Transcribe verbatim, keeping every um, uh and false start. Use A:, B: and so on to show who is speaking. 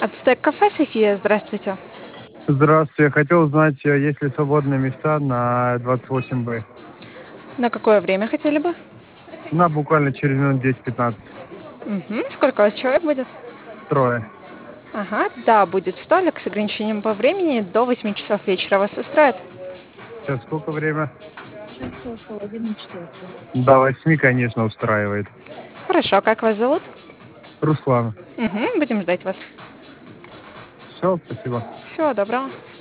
A: Ацтек-кафе, София, здравствуйте.
B: Здравствуйте. Я хотел узнать, э, есть ли свободные места на двадцать восемь Б.
A: На какое время хотели бы?
B: На буквально через минут десять-пятнадцать.
A: Мгм. Сколько у вас человек будет?
B: Трое.
A: Ага, да, будет столик с ограничением по времени до восьми часов вечера. Вас устроит?
B: Сейчас сколько время? До восьми, конечно, устраивает.
A: Хорошо, как вас зовут?
B: Руслан.
A: Мгм, будем ждать вас.
B: Все, спасибо.
A: Всего доброго.